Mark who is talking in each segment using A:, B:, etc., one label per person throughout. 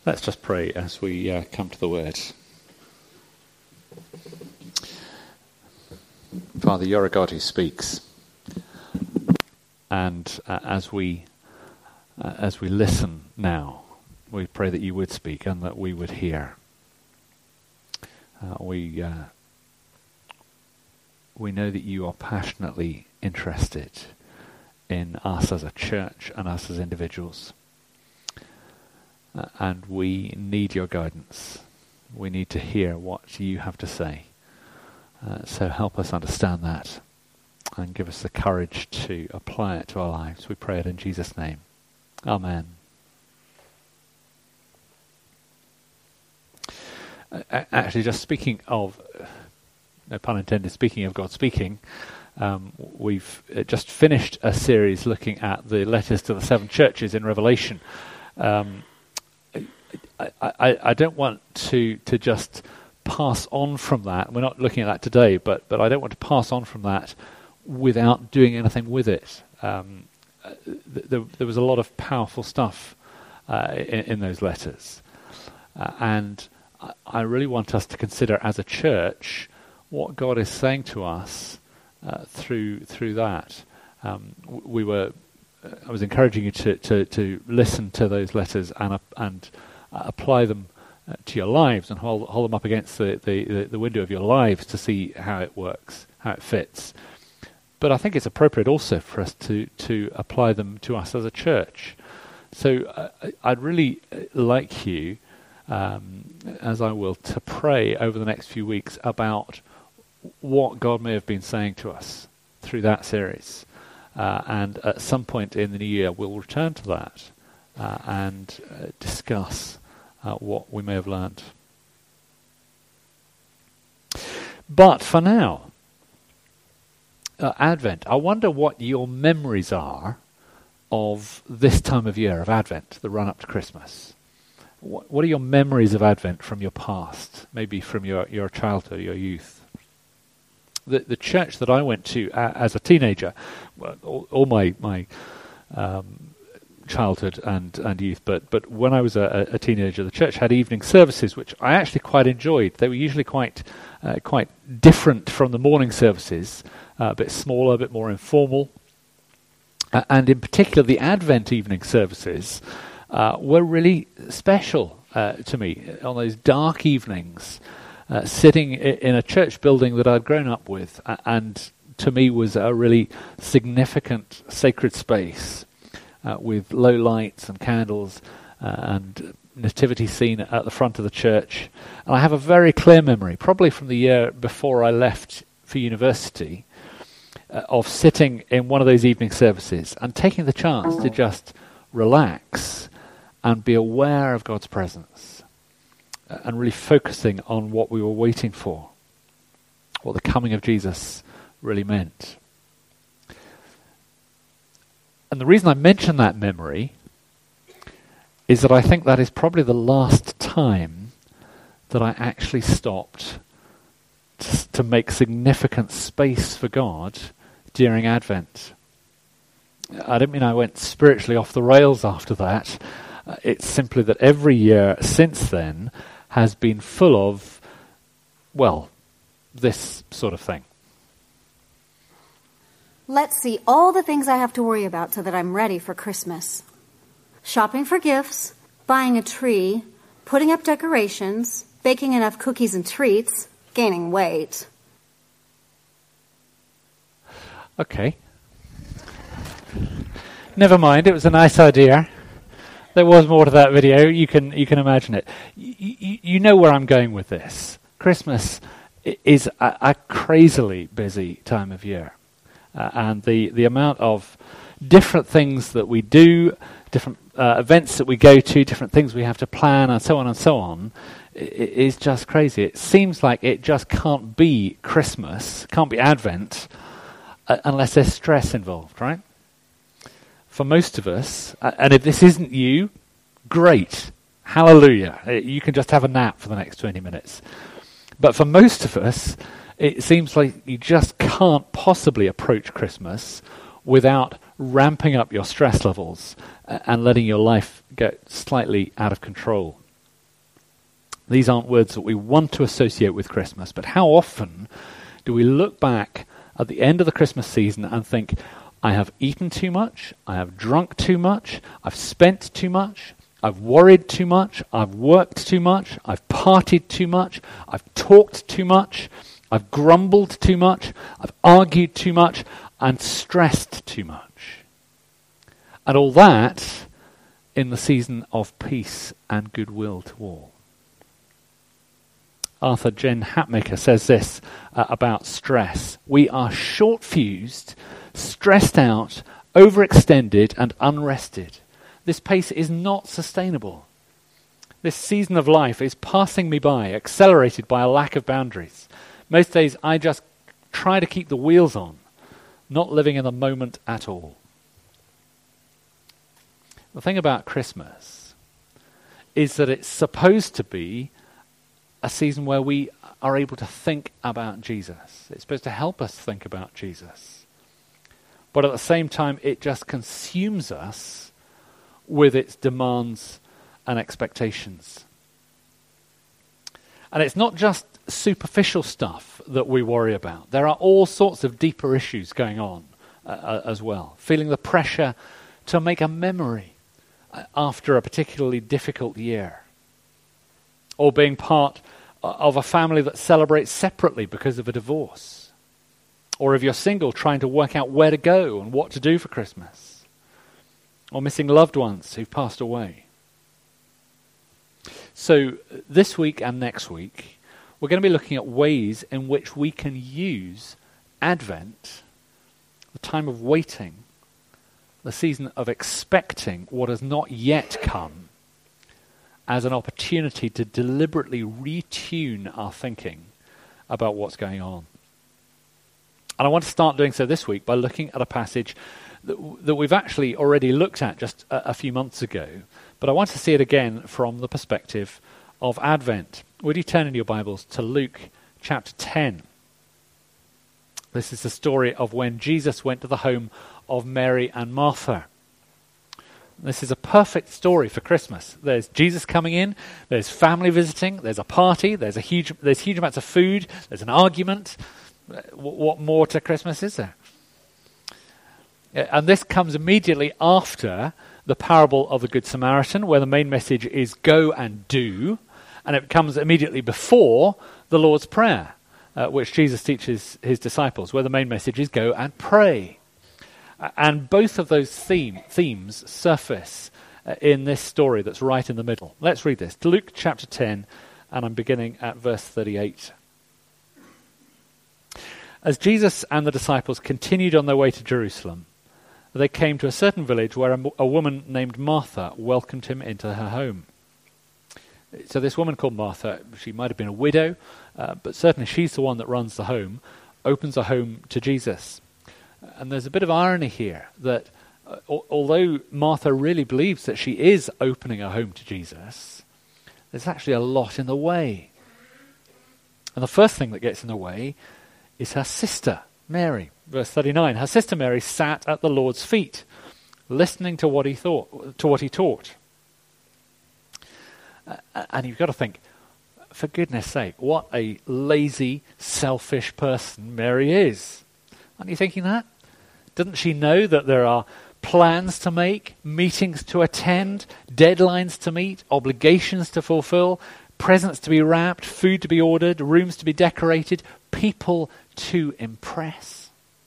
A: Let's just pray as we come to the Word. Father, you're a God who speaks. And as we listen now, we pray that you would speak and that we would hear. We know that you are passionately interested in us as a church and us as individuals. And we need your guidance. We need to hear what you have to say. So help us understand that and give us the courage to apply it to our lives. We pray it in Jesus' name. Amen. Actually, just speaking of, no pun intended, speaking of God speaking, we've just finished a series looking at the letters to the 7 churches in Revelation. I don't want to just pass on from that. We're not looking at that today, but I don't want to pass on from that without doing anything with it. There was a lot of powerful stuff in those letters. And I really want us to consider as a church what God is saying to us through that. I was encouraging you to listen to those letters and apply them to your lives and hold them up against the window of your lives to see how it works, how it fits. But I think it's appropriate also for us to apply them to us as a church. So I'd really like you, as I will, to pray over the next few weeks about what God may have been saying to us through that series. And at some point in the new year, we'll return to that and discuss what we may have learned. But for now, Advent, I wonder what your memories are of this time of year, of Advent, the run-up to Christmas. What are your memories of Advent from your past, maybe from your childhood, your youth? The church that I went to as a teenager, all my childhood and youth, but when I was a teenager, the church had evening services, which I actually quite enjoyed. They were usually quite different from the morning services, a bit smaller, a bit more informal. And in particular, the Advent evening services were really special to me on those dark evenings. Sitting in a church building that I'd grown up with, and to me was a really significant sacred space with low lights and candles and nativity scene at the front of the church. And I have a very clear memory, probably from the year before I left for university, of sitting in one of those evening services and taking the chance to just relax and be aware of God's presence. And really focusing on what we were waiting for, what the coming of Jesus really meant. And the reason I mention that memory is that I think that is probably the last time that I actually stopped to make significant space for God during Advent. I don't mean I went spiritually off the rails after that. It's simply that every year since then has been full of, well, this sort of thing.
B: Let's see all the things I have to worry about so that I'm ready for Christmas. Shopping for gifts, buying a tree, putting up decorations, baking enough cookies and treats, gaining weight.
A: Okay. Never mind, it was a nice idea. There was more to that video. You can imagine it. You know where I'm going with this. Christmas is a crazily busy time of year. And the amount of different things that we do, different events that we go to, different things we have to plan, and so on, is just crazy. It seems like it just can't be Christmas, can't be Advent, unless there's stress involved, right? For most of us, and if this isn't you, great, hallelujah. You can just have a nap for the next 20 minutes. But for most of us, it seems like you just can't possibly approach Christmas without ramping up your stress levels and letting your life get slightly out of control. These aren't words that we want to associate with Christmas, but how often do we look back at the end of the Christmas season and think, I have eaten too much, I have drunk too much, I've spent too much, I've worried too much, I've worked too much, I've partied too much, I've talked too much, I've grumbled too much, I've argued too much, and stressed too much. And all that in the season of peace and goodwill to all. Arthur Jen Hatmaker says this about stress. We are short-fused, stressed out, overextended, and unrested. This pace is not sustainable. This season of life is passing me by, accelerated by a lack of boundaries. Most days I just try to keep the wheels on, not living in the moment at all. The thing about Christmas is that it's supposed to be a season where we are able to think about Jesus. It's supposed to help us think about Jesus. But at the same time, it just consumes us with its demands and expectations. And it's not just superficial stuff that we worry about. There are all sorts of deeper issues going on as well. Feeling the pressure to make a memory after a particularly difficult year. Or being part of a family that celebrates separately because of a divorce. Or if you're single, trying to work out where to go and what to do for Christmas. Or missing loved ones who've passed away. So this week and next week, we're going to be looking at ways in which we can use Advent, the time of waiting, the season of expecting what has not yet come, as an opportunity to deliberately retune our thinking about what's going on. And I want to start doing so this week by looking at a passage that we've actually already looked at just a few months ago, but I want to see it again from the perspective of Advent. Would you turn in your Bibles to Luke chapter 10? This is the story of when Jesus went to the home of Mary and Martha. This is a perfect story for Christmas. There's Jesus coming in, there's family visiting, there's a party, there's huge amounts of food, there's an argument. What more to Christmas is there? And this comes immediately after the parable of the Good Samaritan, where the main message is go and do, and it comes immediately before the Lord's Prayer, which Jesus teaches his disciples, where the main message is go and pray. And both of those themes surface in this story that's right in the middle. Let's read this. Luke chapter 10, and I'm beginning at verse 38. As Jesus and the disciples continued on their way to Jerusalem, they came to a certain village where a woman named Martha welcomed him into her home. So this woman called Martha, she might have been a widow, but certainly she's the one that runs the home, opens a home to Jesus. And there's a bit of irony here that although Martha really believes that she is opening her home to Jesus, there's actually a lot in the way. And the first thing that gets in the way is her sister, Mary. Verse 39, her sister Mary sat at the Lord's feet, listening to what he taught. And you've got to think, for goodness sake, what a lazy, selfish person Mary is. Aren't you thinking that? Doesn't she know that there are plans to make, meetings to attend, deadlines to meet, obligations to fulfill, presents to be wrapped, food to be ordered, rooms to be decorated, people to impress?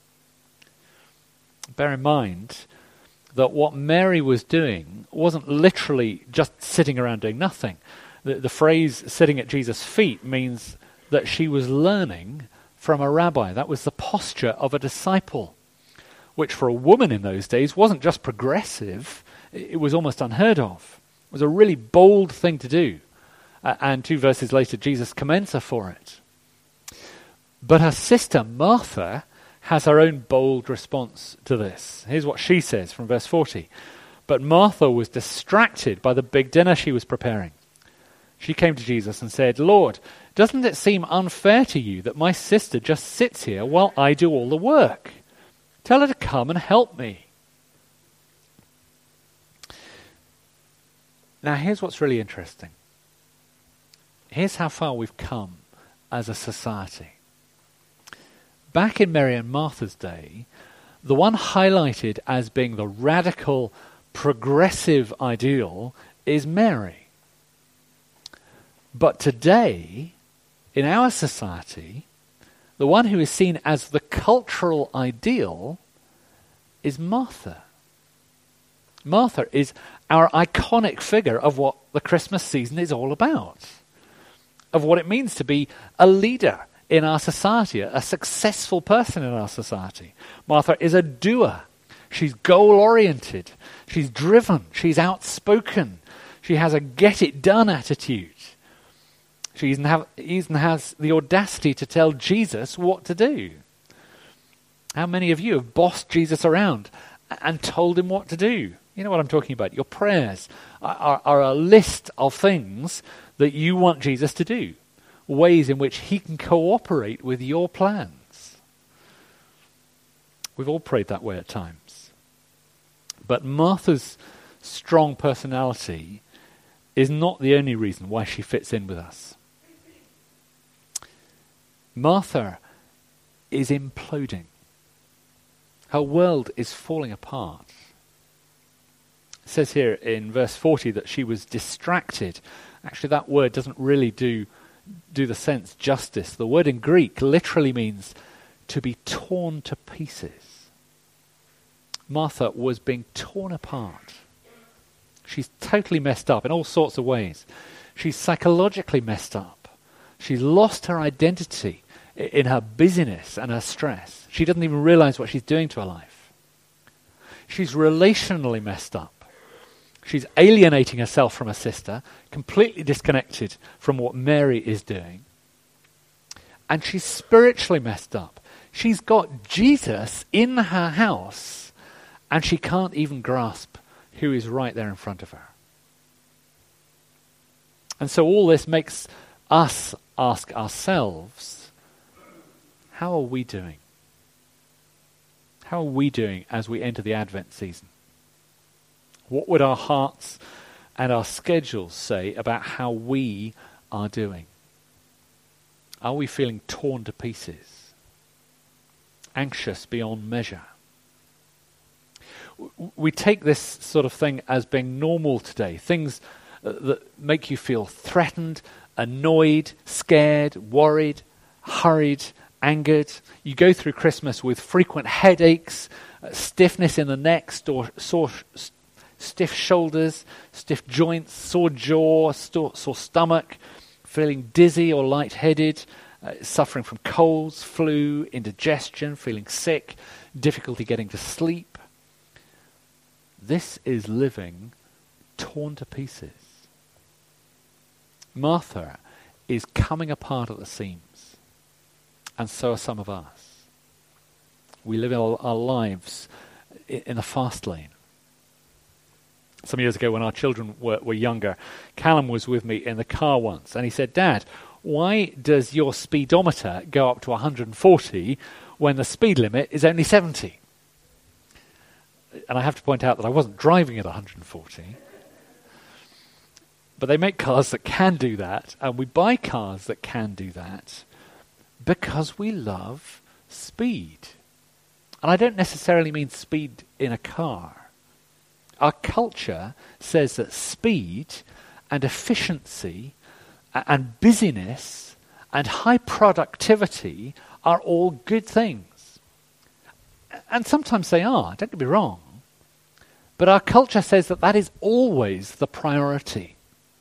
A: Bear in mind that what Mary was doing wasn't literally just sitting around doing nothing. The phrase sitting at Jesus' feet means that she was learning from a rabbi. That was the posture of a disciple, which for a woman in those days wasn't just progressive, it was almost unheard of. It was a really bold thing to do. And 2 verses later, Jesus commends her for it. But her sister Martha has her own bold response to this. Here's what she says from verse 40. But Martha was distracted by the big dinner she was preparing. She came to Jesus and said, Lord, doesn't it seem unfair to you that my sister just sits here while I do all the work? Tell her to come and help me. Now here's what's really interesting. Here's how far we've come as a society. Back in Mary and Martha's day, the one highlighted as being the radical, progressive ideal is Mary. But today, in our society, the one who is seen as the cultural ideal is Martha. Martha is our iconic figure of what the Christmas season is all about, of what it means to be a leader in our society, a successful person in our society. Martha is a doer. She's goal-oriented. She's driven. She's outspoken. She has a get-it-done attitude. She even has the audacity to tell Jesus what to do. How many of you have bossed Jesus around and told him what to do? You know what I'm talking about. Your prayers are a list of things that you want Jesus to do, ways in which he can cooperate with your plans. We've all prayed that way at times. But Martha's strong personality is not the only reason why she fits in with us. Martha is imploding. Her world is falling apart. It says here in verse 40 that she was distracted. Actually, that word doesn't really do the sense justice. The word in Greek literally means to be torn to pieces. Martha was being torn apart. She's totally messed up in all sorts of ways. She's psychologically messed up. She's lost her identity in her busyness and her stress. She doesn't even realize what she's doing to her life. She's relationally messed up. She's alienating herself from her sister, completely disconnected from what Mary is doing. And she's spiritually messed up. She's got Jesus in her house, and she can't even grasp who is right there in front of her. And so all this makes us ask ourselves, how are we doing? How are we doing as we enter the Advent season? What would our hearts and our schedules say about how we are doing? Are we feeling torn to pieces? Anxious beyond measure? We take this sort of thing as being normal today. Things that make you feel threatened, annoyed, scared, worried, hurried, angered. You go through Christmas with frequent headaches, stiffness in the neck, stiff shoulders, stiff joints, sore jaw, sore stomach, feeling dizzy or lightheaded, suffering from colds, flu, indigestion, feeling sick, difficulty getting to sleep. This is living torn to pieces. Martha is coming apart at the seams, and so are some of us. We live our lives in the fast lane. Some years ago when our children were younger, Callum was with me in the car once, and he said, "Dad, why does your speedometer go up to 140 when the speed limit is only 70? And I have to point out that I wasn't driving at 140. But they make cars that can do that, and we buy cars that can do that because we love speed. And I don't necessarily mean speed in a car. Our culture says that speed and efficiency and busyness and high productivity are all good things. And sometimes they are, don't get me wrong. But our culture says that that is always the priority.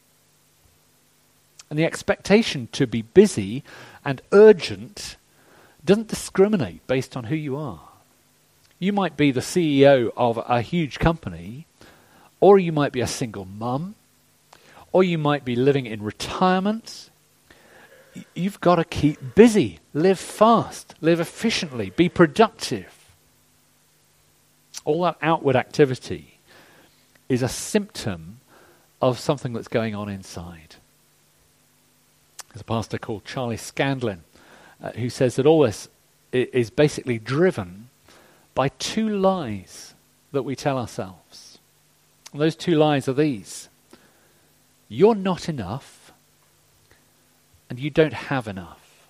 A: And the expectation to be busy and urgent doesn't discriminate based on who you are. You might be the CEO of a huge company, or you might be a single mum, or you might be living in retirement. You've got to keep busy, live fast, live efficiently, be productive. All that outward activity is a symptom of something that's going on inside. There's a pastor called Charlie Scandlin who says that all this is basically driven by two lies that we tell ourselves. And those two lies are these: you're not enough, and you don't have enough.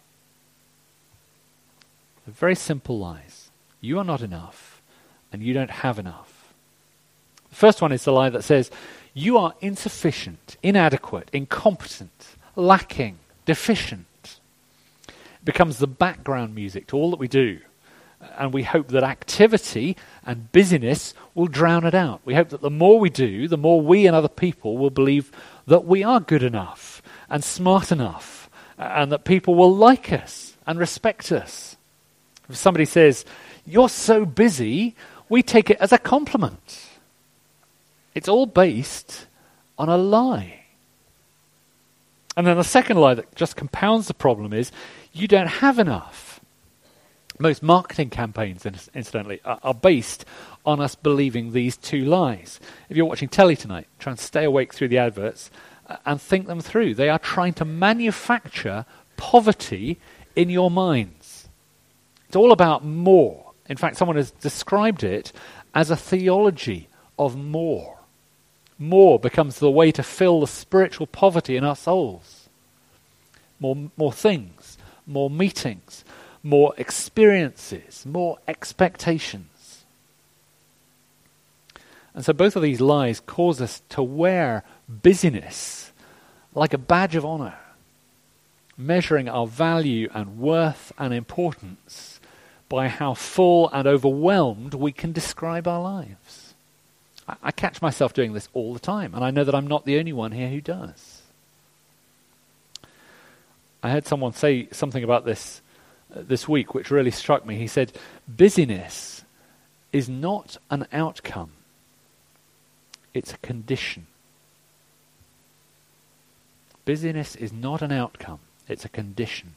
A: They're very simple lies. You are not enough, and you don't have enough. The first one is the lie that says, you are insufficient, inadequate, incompetent, lacking, deficient. It becomes the background music to all that we do. And we hope that activity and busyness will drown it out. We hope that the more we do, the more we and other people will believe that we are good enough and smart enough, and that people will like us and respect us. If somebody says, you're so busy, we take it as a compliment. It's all based on a lie. And then the second lie that just compounds the problem is, you don't have enough. Most marketing campaigns, incidentally, are based on us believing these two lies. If you're watching telly tonight, try and stay awake through the adverts and think them through. They are trying to manufacture poverty in your minds. It's all about more. In fact, someone has described it as a theology of more. More becomes the way to fill the spiritual poverty in our souls. More things, more meetings, more experiences, more expectations. And so both of these lies cause us to wear busyness like a badge of honor, measuring our value and worth and importance by how full and overwhelmed we can describe our lives. I catch myself doing this all the time, and I know that I'm not the only one here who does. I heard someone say something about this week which really struck me. He said, busyness is not an outcome, it's a condition. Busyness is not an outcome, it's a condition.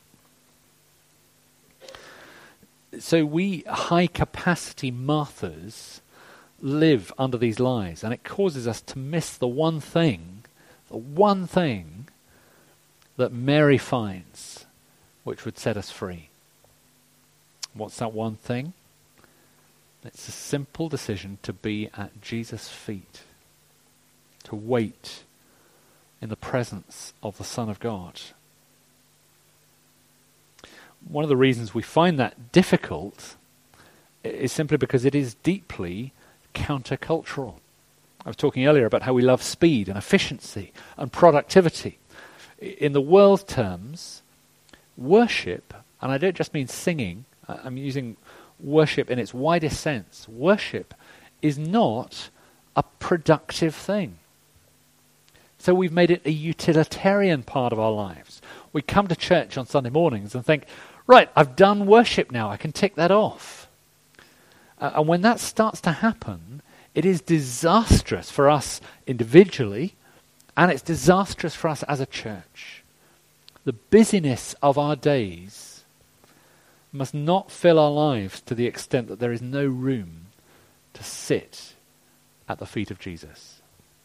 A: So we high-capacity Marthas live under these lies, and it causes us to miss the one thing that Mary finds, which would set us free. What's that one thing? It's a simple decision to be at Jesus' feet, to wait in the presence of the Son of God. One of the reasons we find that difficult is simply because it is deeply countercultural. I was talking earlier about how we love speed and efficiency and productivity. In the world terms, worship, and I don't just mean singing, I'm using worship in its widest sense. Worship is not a productive thing. So we've made it a utilitarian part of our lives. We come to church on Sunday mornings and think, right, I've done worship now, I can tick that off. And when that starts to happen, it is disastrous for us individually, and it's disastrous for us as a church. The busyness of our days must not fill our lives to the extent that there is no room to sit at the feet of Jesus.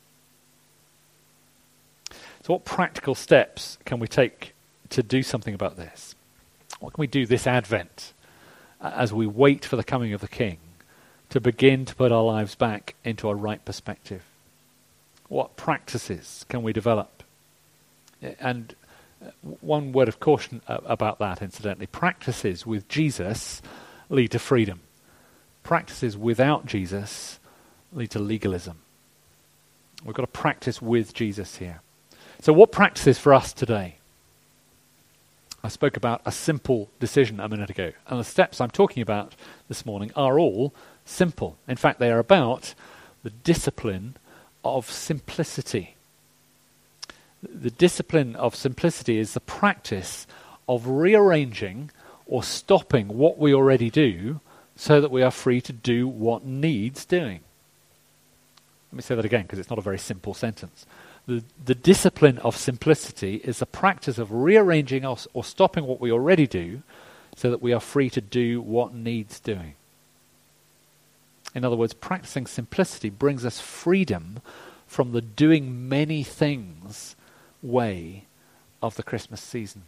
A: So what practical steps can we take to do something about this? What can we do this Advent as we wait for the coming of the King to begin to put our lives back into a right perspective? What practices can we develop? And one word of caution about that, incidentally. Practices with Jesus lead to freedom. Practices without Jesus lead to legalism. We've got to practice with Jesus here. So what practices for us today? I spoke about a simple decision a minute ago, and the steps I'm talking about this morning are all simple. In fact, they are about the discipline of simplicity. The discipline of simplicity is the practice of rearranging or stopping what we already do so that we are free to do what needs doing. Let me say that again because it's not a very simple sentence. The discipline of simplicity is the practice of rearranging or stopping what we already do so that we are free to do what needs doing. In other words, practicing simplicity brings us freedom from the doing many things way of the Christmas season.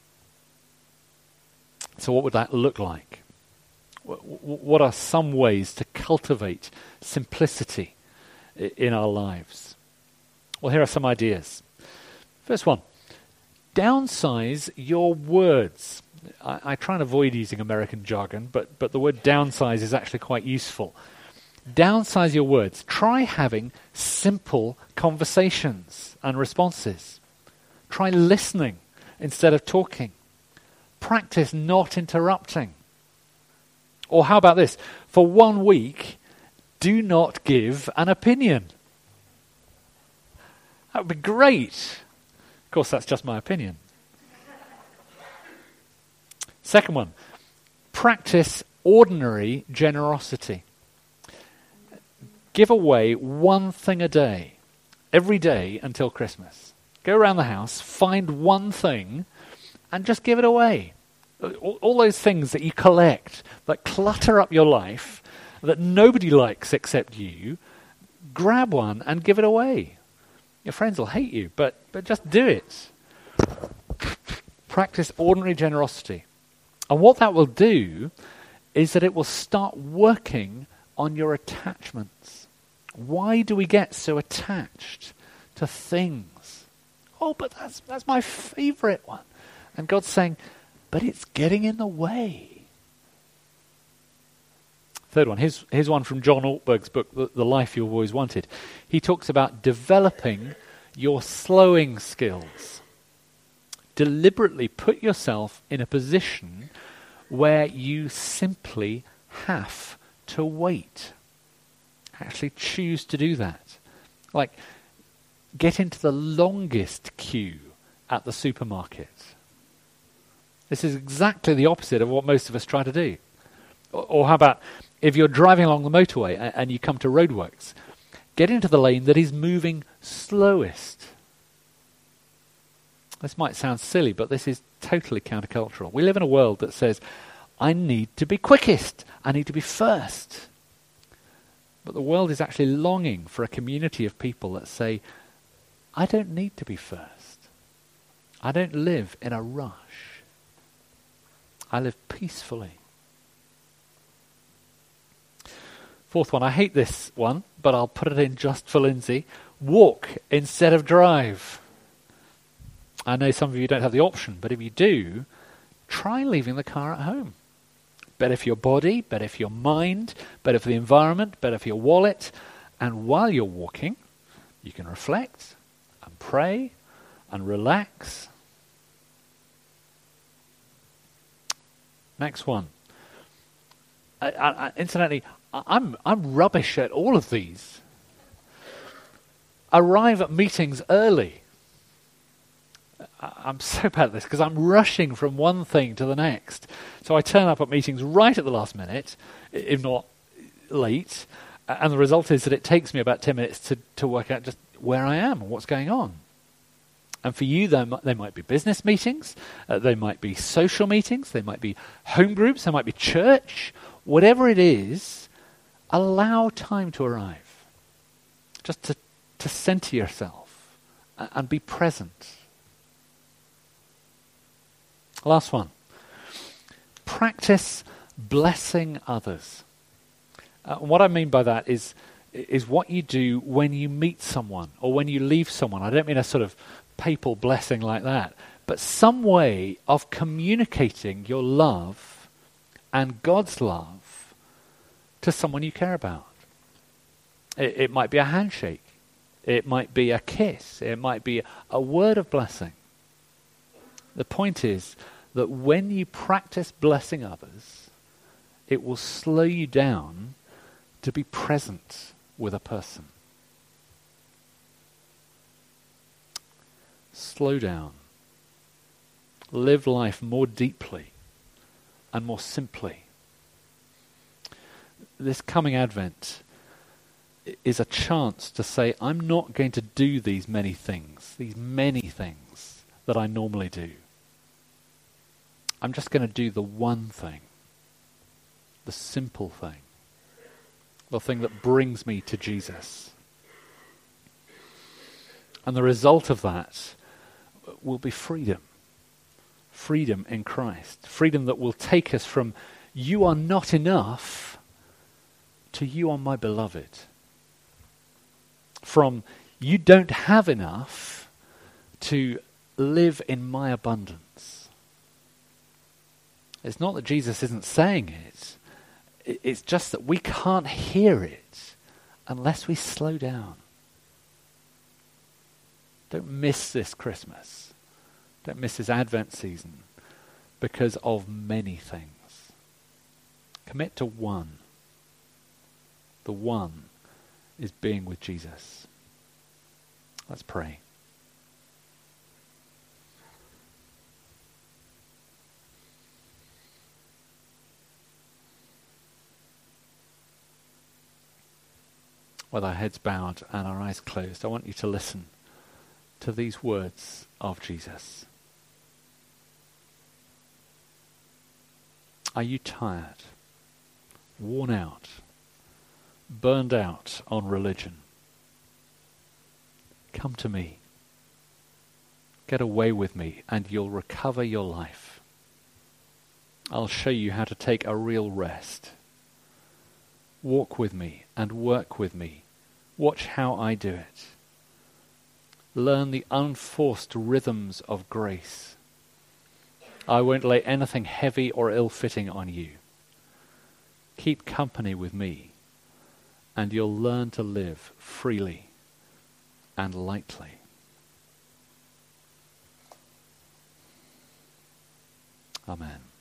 A: So what would that look like? What are some ways to cultivate simplicity in our lives? Well, here are some ideas. First one, downsize your words. I try and avoid using American jargon, but the word downsize is actually quite useful. Downsize your words. Try having simple conversations and responses. Try listening instead of talking. Practice not interrupting. Or how about this? For 1 week, do not give an opinion. That would be great. Of course, that's just my opinion. Second one, practice ordinary generosity. Give away one thing a day, every day until Christmas. Go around the house, find one thing, and just give it away. All those things that you collect, that clutter up your life, that nobody likes except you, grab one and give it away. Your friends will hate you, but just do it. Practice ordinary generosity. And what that will do is that it will start working on your attachments. Why do we get so attached to things? Oh, but that's my favorite one. And God's saying, but it's getting in the way. Third one, here's one from John Ortberg's book, The Life You've Always Wanted. He talks about developing your slowing skills. Deliberately put yourself in a position where you simply have to wait. Actually choose to do that. Like, get into the longest queue at the supermarket. This is exactly the opposite of what most of us try to do. Or how about if you're driving along the motorway and you come to roadworks, get into the lane that is moving slowest. This might sound silly, but this is totally countercultural. We live in a world that says, I need to be quickest. I need to be first. But the world is actually longing for a community of people that say, I don't need to be first. I don't live in a rush. I live peacefully. Fourth one, I hate this one, but I'll put it in just for Lindsay. Walk instead of drive. I know some of you don't have the option, but if you do, try leaving the car at home. Better for your body, better for your mind, better for the environment, better for your wallet. And while you're walking, you can reflect and pray and relax. Next one. Incidentally, I'm rubbish at all of these. Arrive at meetings early. I'm so bad at this because I'm rushing from one thing to the next. So I turn up at meetings right at the last minute, if not late, and the result is that it takes me about 10 minutes to work out just where I am and what's going on. And for you, they might be business meetings, they might be social meetings, they might be home groups, they might be church. Whatever it is, allow time to arrive. Just to center yourself and be present. Last one. Practice blessing others. What I mean by that is what you do when you meet someone or when you leave someone. I don't mean a sort of papal blessing like that, but some way of communicating your love and God's love to someone you care about. It might be a handshake. It might be a kiss. It might be a word of blessing. The point is that when you practice blessing others, it will slow you down to be present with a person. Slow down. Live life more deeply and more simply. This coming Advent is a chance to say, I'm not going to do these many things that I normally do. I'm just going to do the one thing, the simple thing, the thing that brings me to Jesus. And the result of that will be freedom. Freedom in Christ. Freedom that will take us from you are not enough to you are my beloved. From you don't have enough to live in my abundance. It's not that Jesus isn't saying it. It's just that we can't hear it unless we slow down. Don't miss this Christmas. Don't miss this Advent season because of many things. Commit to one. The one is being with Jesus. Let's pray. With our heads bowed and our eyes closed, I want you to listen to these words of Jesus. Are you tired, worn out, burned out on religion? Come to me. Get away with me and you'll recover your life. I'll show you how to take a real rest. Walk with me and work with me. Watch how I do it. Learn the unforced rhythms of grace. I won't lay anything heavy or ill-fitting on you. Keep company with me, and you'll learn to live freely and lightly. Amen.